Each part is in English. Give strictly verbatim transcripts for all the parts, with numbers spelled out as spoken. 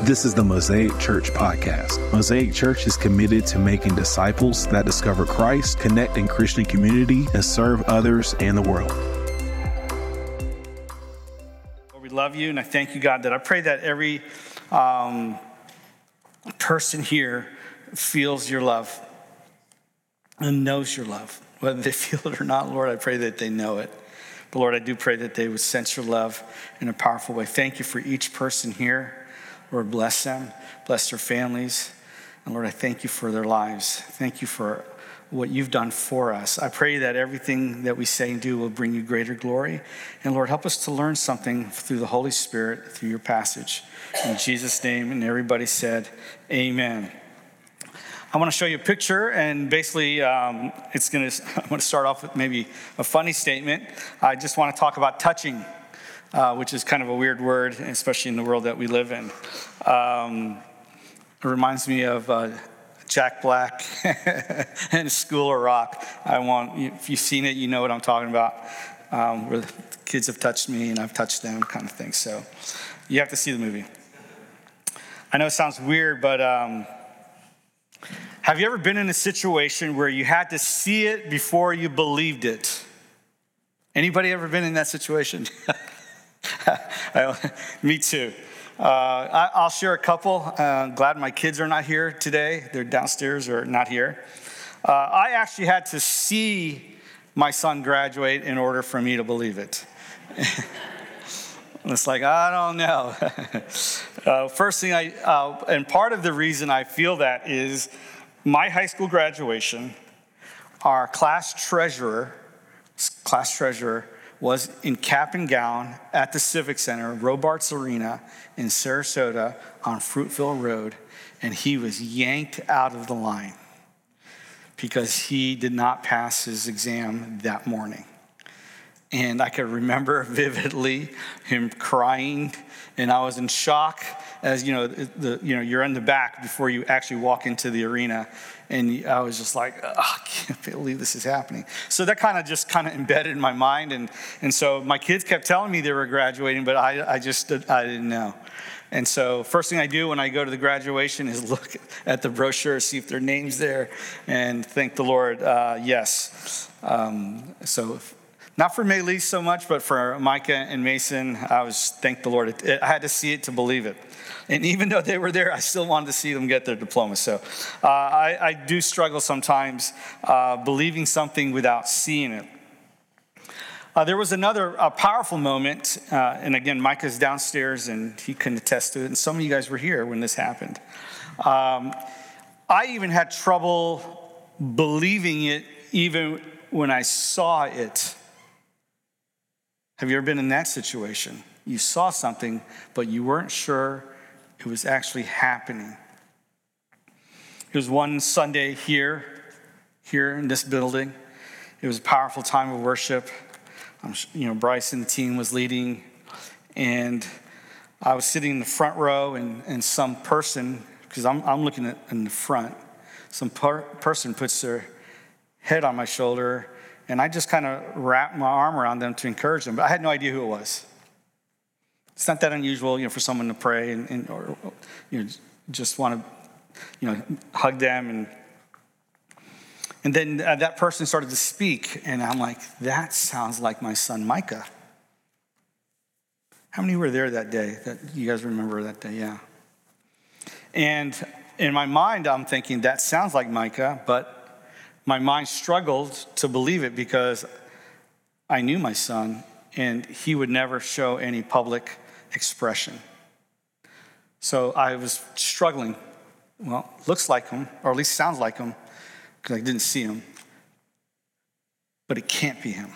This is the Mosaic Church podcast. Mosaic Church is committed to making disciples that discover Christ, connect in Christian community, and serve others and the world. Lord, we love you, and I thank you, God, that I pray that every um, person here feels your love and knows your love. Whether they feel it or not, Lord, I pray that they know it. But Lord, I do pray that they would sense your love in a powerful way. Thank you for each person here. Lord, bless them, bless their families. And Lord, I thank you for their lives. Thank you for what you've done for us. I pray that everything that we say and do will bring you greater glory. And Lord, help us to learn something through the Holy Spirit, through your passage. In Jesus' name, and everybody said, amen. I want to show you a picture, and basically um, it's going to, I'm going to start off with maybe a funny statement. I just want to talk about touching. Uh, which is kind of a weird word, especially in the world that we live in. Um, it reminds me of uh, Jack Black and School of Rock. I want, if you've seen it, you know what I'm talking about. Um, where the kids have touched me and I've touched them, kind of thing. So you have to see the movie. I know it sounds weird, but um, have you ever been in a situation where you had to see it before you believed it? Anybody ever been in that situation? Me too. Uh, I, I'll share a couple. Uh, glad my kids are not here today. They're downstairs or not here. Uh, I actually had to see my son graduate in order for me to believe it. It's like, I don't know. uh, first thing I, uh, and part of the reason I feel that is my high school graduation, our class treasurer, class treasurer, was in cap and gown at the Civic Center, Robarts Arena in Sarasota on Fruitville Road, and he was yanked out of the line because he did not pass his exam that morning. And I could remember vividly him crying, and I was in shock as, you know, the you know, you're in the back before you actually walk into the arena. And I was just like, oh, I can't believe this is happening. So that kind of just kind of embedded in my mind. And, and so my kids kept telling me they were graduating, but I, I just, I didn't know. And so first thing I do when I go to the graduation is look at the brochure, see if their name's there, and thank the Lord, uh, yes. Um, so not for Maylee so much, but for Micah and Mason, I was, thank the Lord. It, it, I had to see it to believe it. And even though they were there, I still wanted to see them get their diploma. So uh, I, I do struggle sometimes uh, believing something without seeing it. Uh, there was another uh, powerful moment, uh, and again, Micah's downstairs, and he can attest to it, and some of you guys were here when this happened. Um, I even had trouble believing it even when I saw it. Have you ever been in that situation? You saw something, but you weren't sure it was actually happening. It was one Sunday here, here in this building. It was a powerful time of worship. Um, you know, Bryce and the team was leading, and I was sitting in the front row, and, and some person, because I'm, I'm looking at in the front, some per, person puts their head on my shoulder, and I just kind of wrapped my arm around them to encourage them, but I had no idea who it was. It's not that unusual, you know, for someone to pray and, and or you know, just want to, you know, hug them, and and then uh, that person started to speak, and I'm like, that sounds like my son Micah. How many were there that day? That you guys remember that day? Yeah. And in my mind, I'm thinking that sounds like Micah, but my mind struggled to believe it because I knew my son, and he would never show any public expression. So I was struggling. Well, looks like him, or at least sounds like him, because I didn't see him. But it can't be him.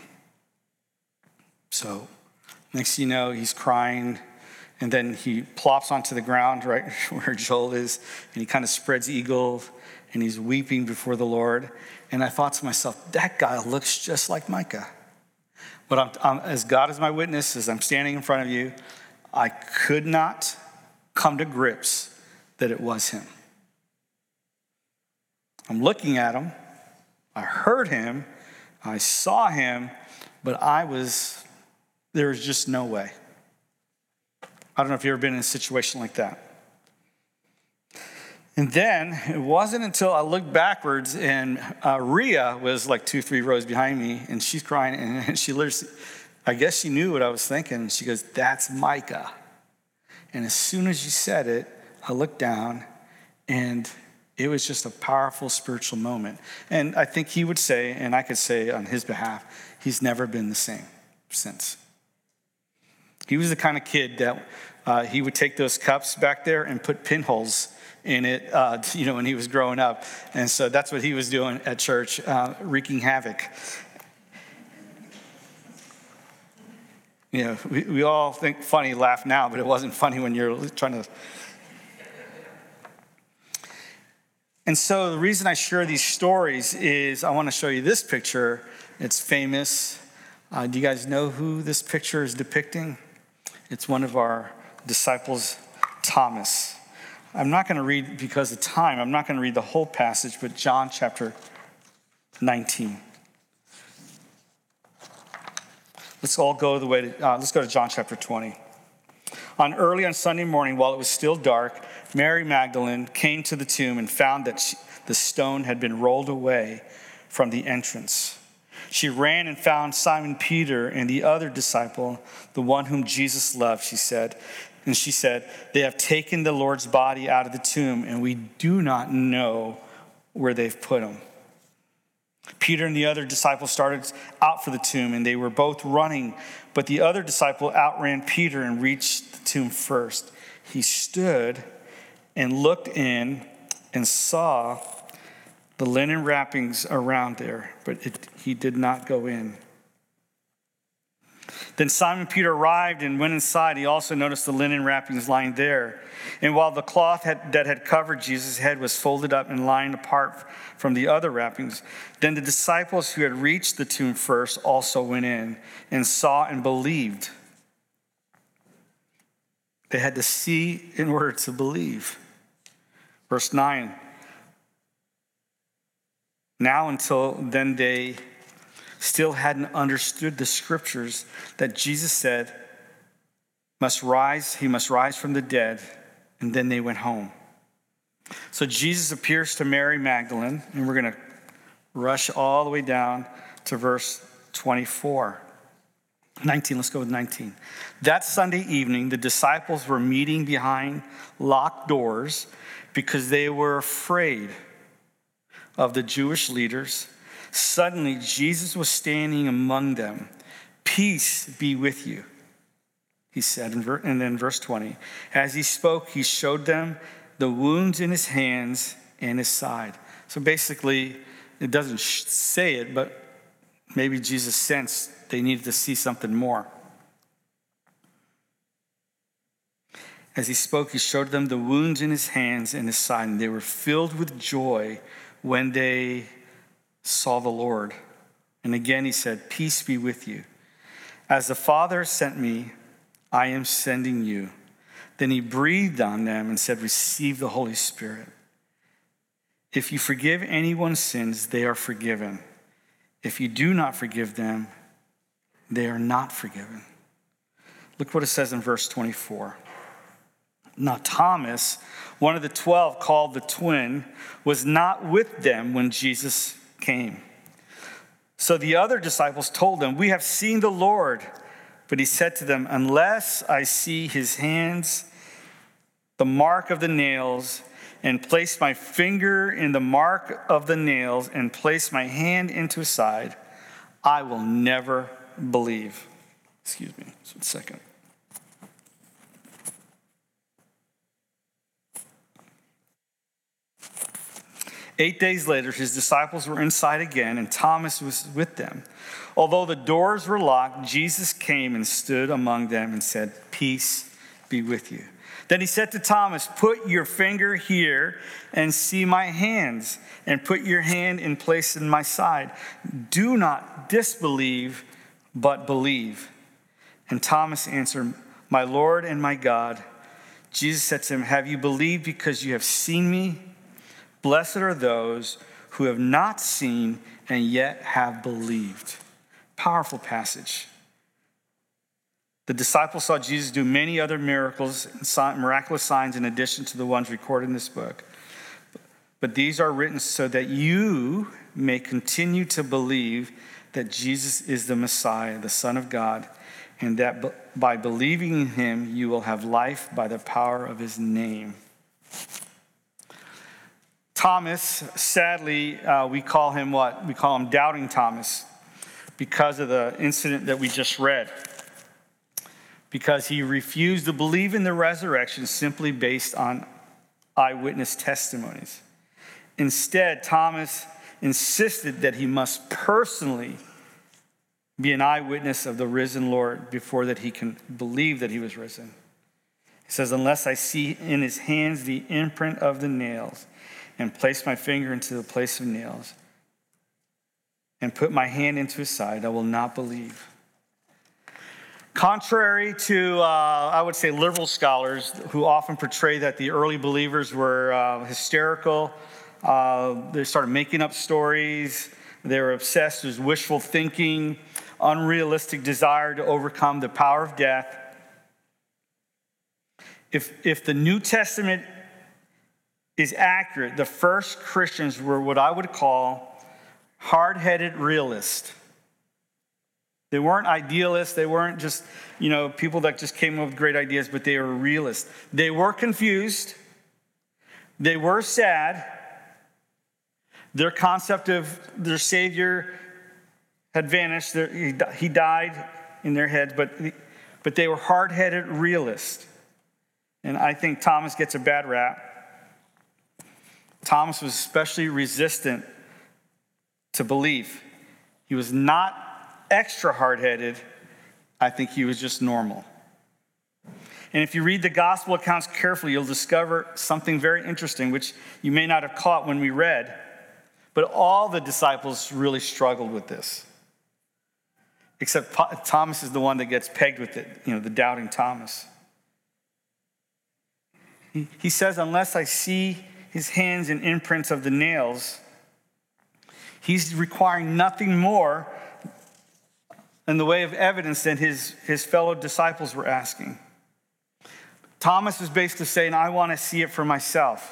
So next thing you know, he's crying, and then he plops onto the ground right where Joel is, and he kind of spreads eagle, and he's weeping before the Lord. And I thought to myself, that guy looks just like Micah. But I'm, I'm, as God is my witness, as I'm standing in front of you, I could not come to grips that it was him. I'm looking at him. I heard him. I saw him, but I was, there was just no way. I don't know if you've ever been in a situation like that. And then it wasn't until I looked backwards and uh, Rhea was like two, three rows behind me, and she's crying, and she literally, I guess she knew what I was thinking. She goes, "That's Micah." And as soon as you said it, I looked down, and it was just a powerful spiritual moment. And I think he would say, and I could say on his behalf, he's never been the same since. He was the kind of kid that uh, he would take those cups back there and put pinholes in it, uh, you know, when he was growing up. And so that's what he was doing at church, uh, wreaking havoc. You know, we, we all think funny, laugh now, but it wasn't funny when you're trying to. And so the reason I share these stories is I want to show you this picture. It's famous. Uh, do you guys know who this picture is depicting? It's one of our disciples, Thomas. I'm not going to read, because of time, I'm not going to read the whole passage, but John chapter nineteen. Let's all go the way to, uh, let's go to John chapter twenty. On early on Sunday morning, while it was still dark, Mary Magdalene came to the tomb and found that she, the stone had been rolled away from the entrance. She ran and found Simon Peter and the other disciple, the one whom Jesus loved, she said. And she said, "They have taken the Lord's body out of the tomb, and we do not know where they've put him." Peter and the other disciple started out for the tomb, and they were both running. But the other disciple outran Peter and reached the tomb first. He stood and looked in and saw the linen wrappings around there, but it, he did not go in. Then Simon Peter arrived and went inside. He also noticed the linen wrappings lying there. And while the cloth had, that had covered Jesus' head was folded up and lying apart from the other wrappings, then the disciples who had reached the tomb first also went in and saw and believed. They had to see in order to believe. Verse nine. Now until then they still hadn't understood the scriptures that Jesus said must rise, he must rise from the dead, and then they went home. So Jesus appears to Mary Magdalene, and we're going to rush all the way down to verse twenty-four. nineteen, let's go with nineteen. That Sunday evening, the disciples were meeting behind locked doors because they were afraid of the Jewish leaders. Suddenly, Jesus was standing among them. "Peace be with you," he said. And then verse twenty, as he spoke, he showed them the wounds in his hands and his side. So basically, it doesn't say it, but maybe Jesus sensed they needed to see something more. As he spoke, he showed them the wounds in his hands and his side, and they were filled with joy when they saw the Lord. And again he said, "Peace be with you. As the Father sent me, I am sending you." Then he breathed on them and said, "Receive the Holy Spirit. If you forgive anyone's sins, they are forgiven. If you do not forgive them, they are not forgiven." Look what it says in verse twenty-four. Now Thomas, one of the twelve, called the twin, was not with them when Jesus came. So the other disciples told him, "We have seen the Lord." But he said to them, "Unless I see his hands, the mark of the nails, and place my finger in the mark of the nails, and place my hand into his side, I will never believe." Excuse me, just one second. Eight days later, his disciples were inside again, and Thomas was with them. Although the doors were locked, Jesus came and stood among them and said, "Peace be with you." Then he said to Thomas, "Put your finger here and see my hands, and put your hand in place in my side. Do not disbelieve, but believe." And Thomas answered, "My Lord and my God." Jesus said to him, "Have you believed because you have seen me? Blessed are those who have not seen and yet have believed." Powerful passage. The disciples saw Jesus do many other miracles and miraculous signs in addition to the ones recorded in this book. But these are written so that you may continue to believe that Jesus is the Messiah, the Son of God, and that by believing in him, you will have life by the power of his name. Thomas, sadly, uh, we call him what? We call him Doubting Thomas because of the incident that we just read. Because he refused to believe in the resurrection simply based on eyewitness testimonies. Instead, Thomas insisted that he must personally be an eyewitness of the risen Lord before that he can believe that he was risen. He says, unless I see in his hands the imprint of the nails and place my finger into the place of nails and put my hand into his side, I will not believe. Contrary to, uh, I would say, liberal scholars who often portray that the early believers were uh, hysterical, uh, they started making up stories, they were obsessed with wishful thinking, unrealistic desire to overcome the power of death. If, if the New Testament is accurate, the first Christians were what I would call hard-headed realists. They weren't idealists. They weren't just, you know, people that just came up with great ideas, but they were realists. They were confused. They were sad. Their concept of their Savior had vanished. He died in their heads, but, but they were hard-headed realists. And I think Thomas gets a bad rap. Thomas was especially resistant to belief. He was not extra hard-headed. I think he was just normal. And if you read the gospel accounts carefully, you'll discover something very interesting, which you may not have caught when we read. But all the disciples really struggled with this. Except Thomas is the one that gets pegged with it, you know, the doubting Thomas. He, he says, unless I see his hands and imprints of the nails, he's requiring nothing more in the way of evidence than his, his fellow disciples were asking. Thomas is basically saying, I want to see it for myself.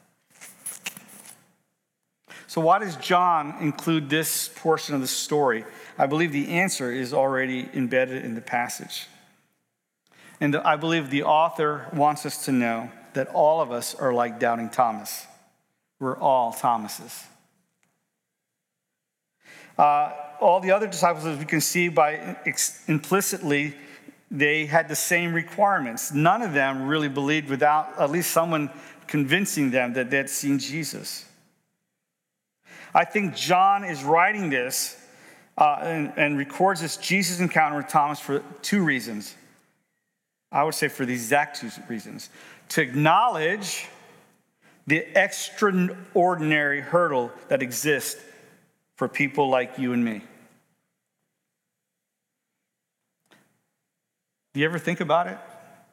So why does John include this portion of the story? I believe the answer is already embedded in the passage. And I believe the author wants us to know that all of us are like doubting Thomas. We're all Thomases. Uh, all the other disciples, as we can see by ex- implicitly, they had the same requirements. None of them really believed without at least someone convincing them that they had seen Jesus. I think John is writing this uh, and, and records this Jesus encounter with Thomas for two reasons. I would say for the exact two reasons. To acknowledge the extraordinary hurdle that exists for people like you and me. Do you ever think about it?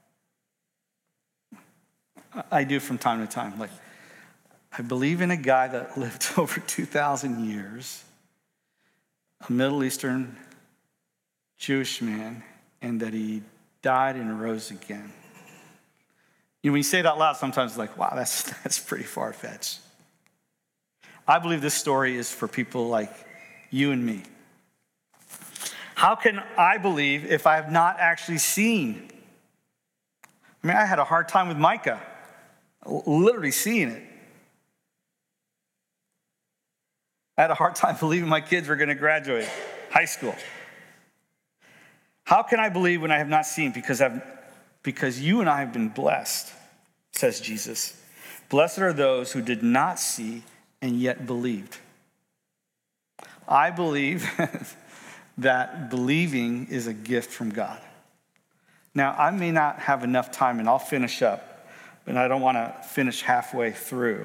I do from time to time. Like, I believe in a guy that lived over two thousand years, a Middle Eastern Jewish man, and that he died and rose again. You know, when you say it out loud, sometimes it's like, wow, that's, that's pretty far-fetched. I believe this story is for people like you and me. How can I believe if I have not actually seen? I mean, I had a hard time with Micah, literally seeing it. I had a hard time believing my kids were going to graduate high school. How can I believe when I have not seen? Because I've, because you and I have been blessed, says Jesus. Blessed are those who did not see and yet believed. I believe that believing is a gift from God. Now, I may not have enough time, and I'll finish up, but I don't want to finish halfway through.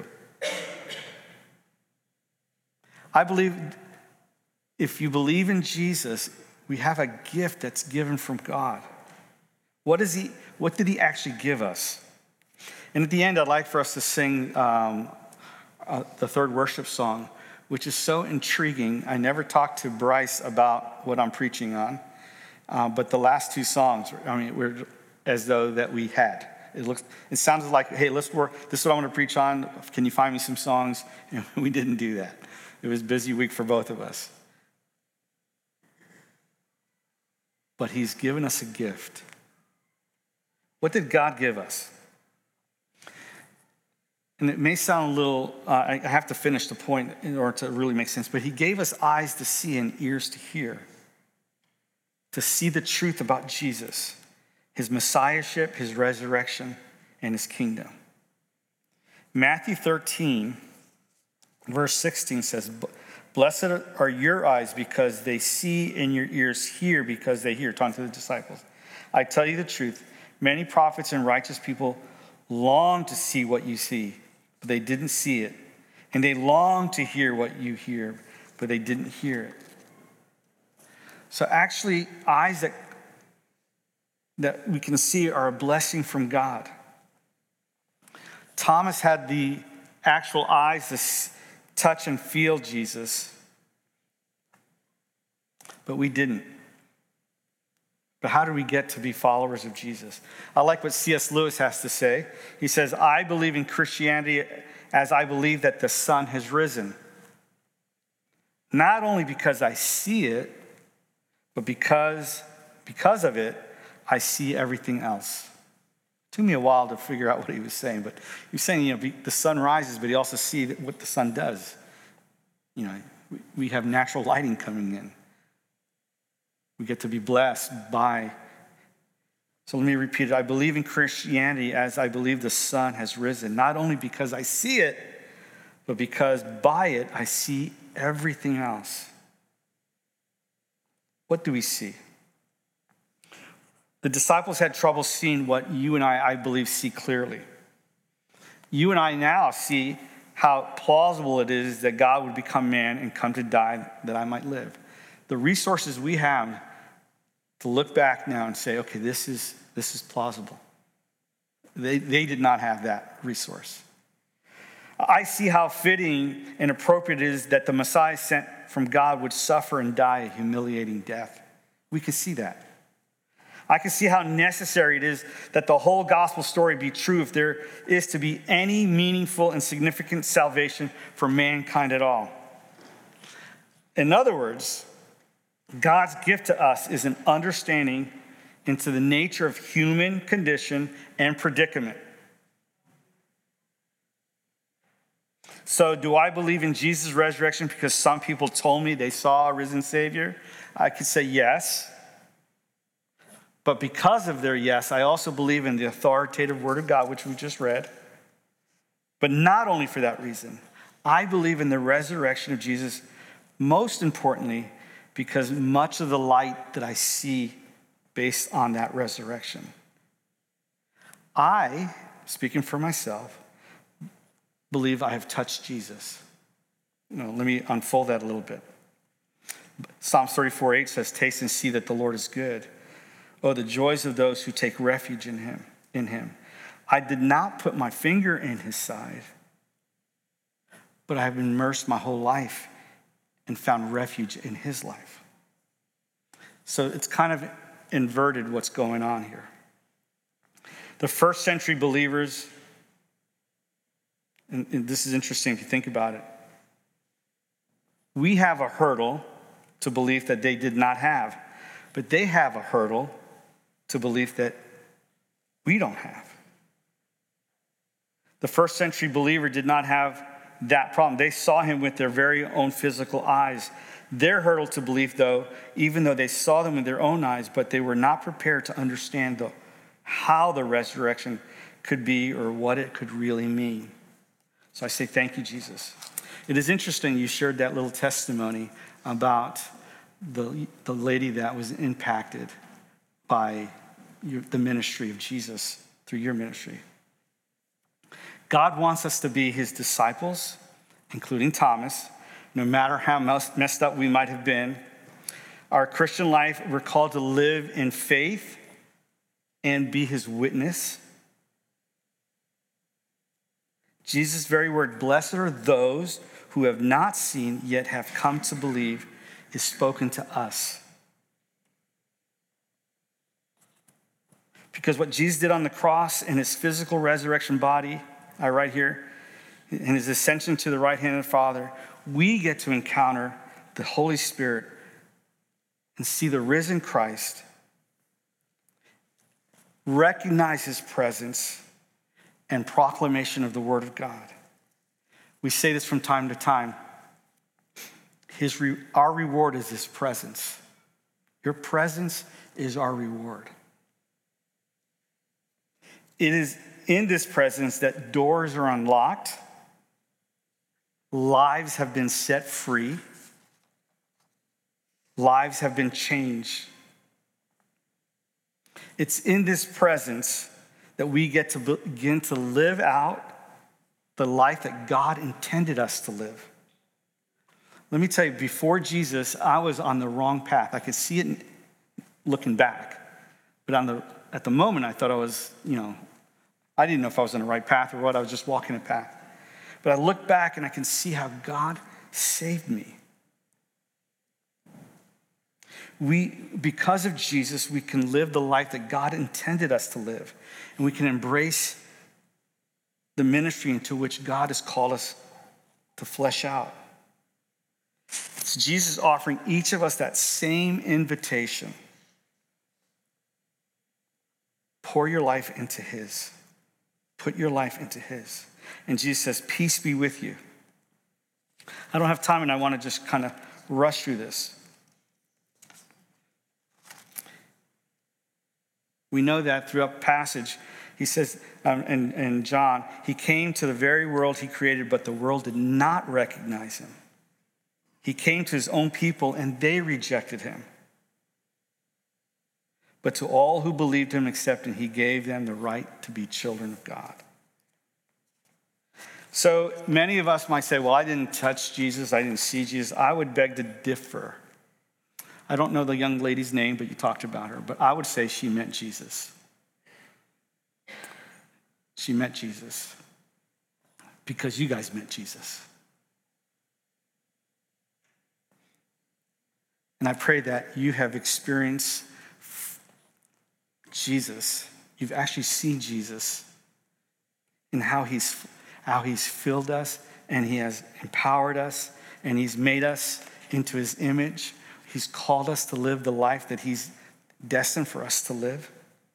I believe if you believe in Jesus, we have a gift that's given from God. What is he? What did he actually give us? And at the end, I'd like for us to sing um, uh, the third worship song, which is so intriguing. I never talked to Bryce about what I'm preaching on, uh, but the last two songs, I mean, we're as though that we had. It looked, it sounded like, hey, let's work. This is what I want to preach on. Can you find me some songs? And we didn't do that. It was a busy week for both of us. But he's given us a gift. What did God give us? And it may sound a little, uh, I have to finish the point in order to really make sense, but he gave us eyes to see and ears to hear, to see the truth about Jesus, his messiahship, his resurrection, and his kingdom. Matthew thirteen, verse sixteen says, blessed are your eyes because they see, and your ears hear because they hear. Talking to the disciples. I tell you the truth, many prophets and righteous people long to see what you see, but they didn't see it. And they long to hear what you hear, but they didn't hear it. So actually, eyes that, that we can see are a blessing from God. Thomas had the actual eyes to touch and feel Jesus, but we didn't. But how do we get to be followers of Jesus? I like what C S Lewis has to say. He says, I believe in Christianity as I believe that the sun has risen. Not only because I see it, but because, because of it, I see everything else. It took me a while to figure out what he was saying, but he was saying, you know, the sun rises, but he also sees what the sun does. You know, we have natural lighting coming in. We get to be blessed by. So let me repeat it. I believe in Christianity as I believe the sun has risen, not only because I see it, but because by it I see everything else. What do we see? The disciples had trouble seeing what you and I, I believe, see clearly. You and I now see how plausible it is that God would become man and come to die that I might live. The resources we have to look back now and say, okay, this is this is plausible. They, they did not have that resource. I see how fitting and appropriate it is that the Messiah sent from God would suffer and die a humiliating death. We can see that. I can see how necessary it is that the whole gospel story be true if there is to be any meaningful and significant salvation for mankind at all. In other words, God's gift to us is an understanding into the nature of human condition and predicament. So do I believe in Jesus' resurrection because some people told me they saw a risen Savior? I could say yes. But because of their yes, I also believe in the authoritative word of God, which we just read. But not only for that reason. I believe in the resurrection of Jesus, most importantly, because much of the light that I see based on that resurrection. I, speaking for myself, believe I have touched Jesus. You know, let me unfold that a little bit. Psalms thirty-four eight says, taste and see that the Lord is good. Oh, the joys of those who take refuge in him, in him. I did not put my finger in his side, but I have immersed my whole life and found refuge in his life. So it's kind of inverted what's going on here. The first century believers, and, and this is interesting if you think about it, we have a hurdle to belief that they did not have, but they have a hurdle to belief that we don't have. The first century believer did not have that problem. They saw him with their very own physical eyes. Their hurdle to belief, though, even though they saw them with their own eyes, but they were not prepared to understand the, how the resurrection could be or what it could really mean. So I say, thank you, Jesus. It is interesting you shared that little testimony about the, the lady that was impacted by your, the ministry of Jesus through your ministry. God wants us to be his disciples, including Thomas, no matter how messed up we might have been. Our Christian life, we're called to live in faith and be his witness. Jesus' very word, blessed are those who have not seen yet have come to believe, is spoken to us. Because what Jesus did on the cross in his physical resurrection body, I write here, in his ascension to the right hand of the Father, we get to encounter the Holy Spirit and see the risen Christ, recognize his presence and proclamation of the word of God. We say this from time to time. His re- our reward is his presence. Your presence is our reward. It is in this presence that doors are unlocked, lives have been set free, lives have been changed. It's in this presence that we get to begin to live out the life that God intended us to live. Let me tell you, before Jesus, I was on the wrong path. I could see it looking back. But on the at the moment, I thought I was, you know, I didn't know if I was on the right path or what. I was just walking a path. But I look back and I can see how God saved me. We, because of Jesus, we can live the life that God intended us to live. And we can embrace the ministry into which God has called us to flesh out. It's Jesus offering each of us that same invitation. Pour your life into his. Put your life into his. And Jesus says, peace be with you. I don't have time and I want to just kind of rush through this. We know that throughout the passage, he says um, in, in John, he came to the very world he created, but the world did not recognize him. He came to his own people and they rejected him. But to all who believed him and accepted him, he gave them the right to be children of God. So many of us might say, well, I didn't touch Jesus. I didn't see Jesus. I would beg to differ. I don't know the young lady's name, but you talked about her. But I would say she met Jesus. She met Jesus because you guys met Jesus. And I pray that you have experienced Jesus. You've actually seen Jesus and how he's, how he's filled us and he has empowered us and he's made us into his image. He's called us to live the life that he's destined for us to live.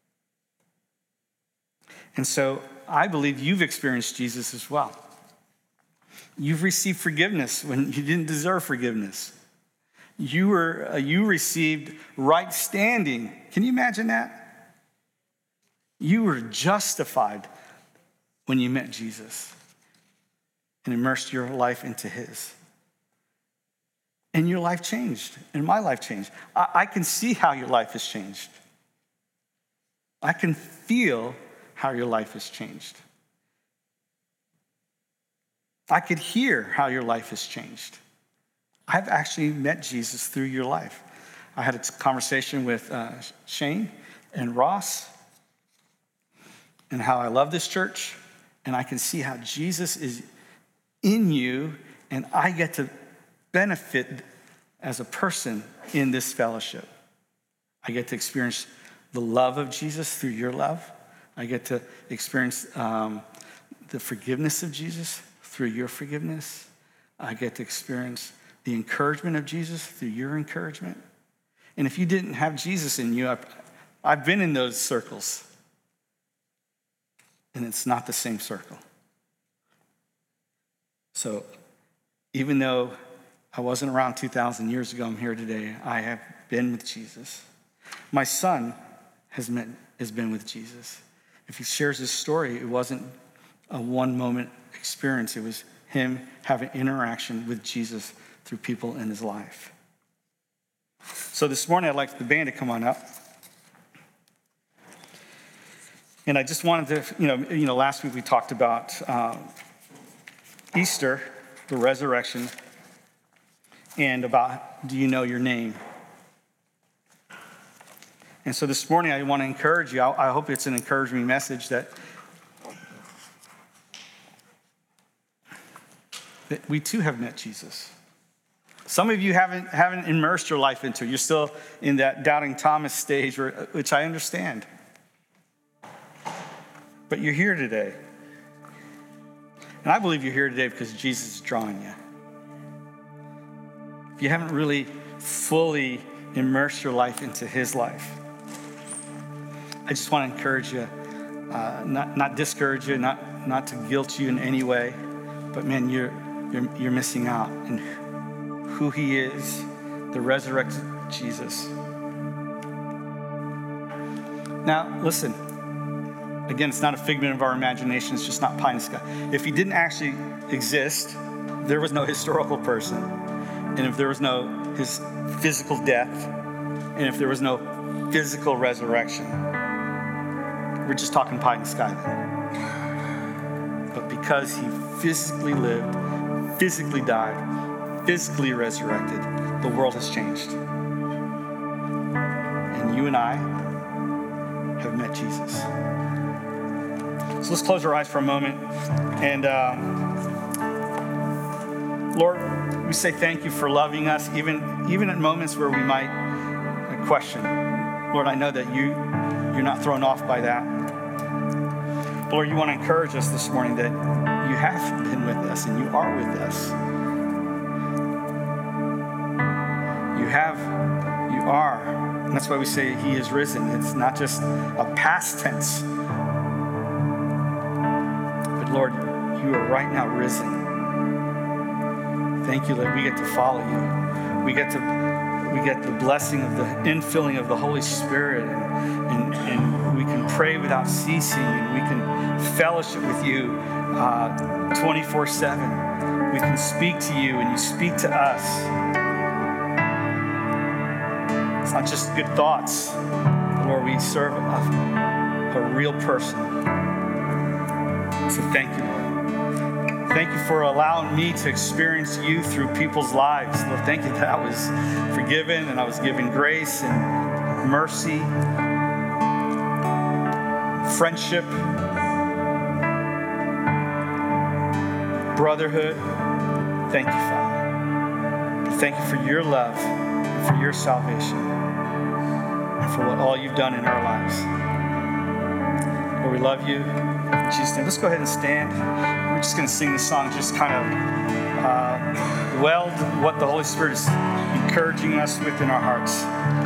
And so I believe you've experienced Jesus as well. You've received forgiveness when you didn't deserve forgiveness. You were uh, you received right standing. Can you imagine that? You were justified when you met Jesus and immersed your life into his. And your life changed, and my life changed. I, I can see how your life has changed. I can feel how your life has changed. I could hear how your life has changed. I've actually met Jesus through your life. I had a conversation with uh, Shane and Ross and how I love this church, and I can see how Jesus is in you, and I get to benefit as a person in this fellowship. I get to experience the love of Jesus through your love. I get to experience um, the forgiveness of Jesus through your forgiveness. I get to experience the encouragement of Jesus through your encouragement. And if you didn't have Jesus in you, I've, I've been in those circles. And it's not the same circle. So even though I wasn't around two thousand years ago, I'm here today, I have been with Jesus. My son has, met, has been with Jesus. If he shares his story, it wasn't a one-moment experience. It was him having interaction with Jesus through people in his life. So this morning, I'd like the band to come on up. And I just wanted to, you know, you know, last week we talked about uh, Easter, the resurrection, and about, do you know your name? And so this morning, I want to encourage you. I, I hope it's an encouraging message that, that we too have met Jesus. Some of you haven't, haven't immersed your life into it. You're still in that doubting Thomas stage, where, which I understand. but you're here today. And I believe you're here today because Jesus is drawing you. If you haven't really fully immersed your life into his life, I just want to encourage you, uh, not not discourage you, not not to guilt you in any way, but man, you're you're you're missing out in who he is, the resurrected Jesus. Now, listen. Again, it's not a figment of our imagination. It's just not pie in the sky. If he didn't actually exist, there was no historical person. And if there was no his physical death, and if there was no physical resurrection, we're just talking pie in the sky then. But because he physically lived, physically died, physically resurrected, the world has changed. And you and I have met Jesus. So let's close our eyes for a moment. And uh, Lord, we say thank you for loving us, even, even at moments where we might question. Lord, I know that you, you're not thrown off by that. But Lord, you want to encourage us this morning that you have been with us and you are with us. You have, you are. And that's why we say he is risen. It's not just a past tense. Lord, you are right now risen. Thank you that we get to follow you. We get to we get the blessing of the infilling of the Holy Spirit, and, and, and we can pray without ceasing, and we can fellowship with you uh, twenty-four seven. We can speak to you, and you speak to us. It's not just good thoughts. Lord, we serve a, a real person. So thank you, Lord. Thank you for allowing me to experience you through people's lives. Lord, thank you that I was forgiven and I was given grace and mercy, friendship, brotherhood. Thank you, Father. Thank you for your love and for your salvation and for what all you've done in our lives. Lord, we love you. In Jesus' name. Let's go ahead and stand. We're just going to sing this song, just kind of uh, weld what the Holy Spirit is encouraging us with in our hearts.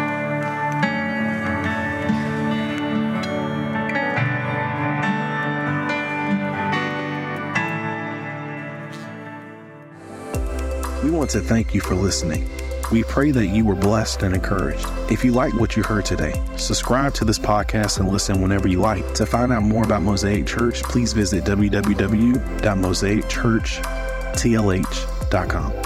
We want to thank you for listening. We pray that you were blessed and encouraged. If you like what you heard today, subscribe to this podcast and listen whenever you like. To find out more about Mosaic Church, please visit w w w dot mosaic church t l h dot com.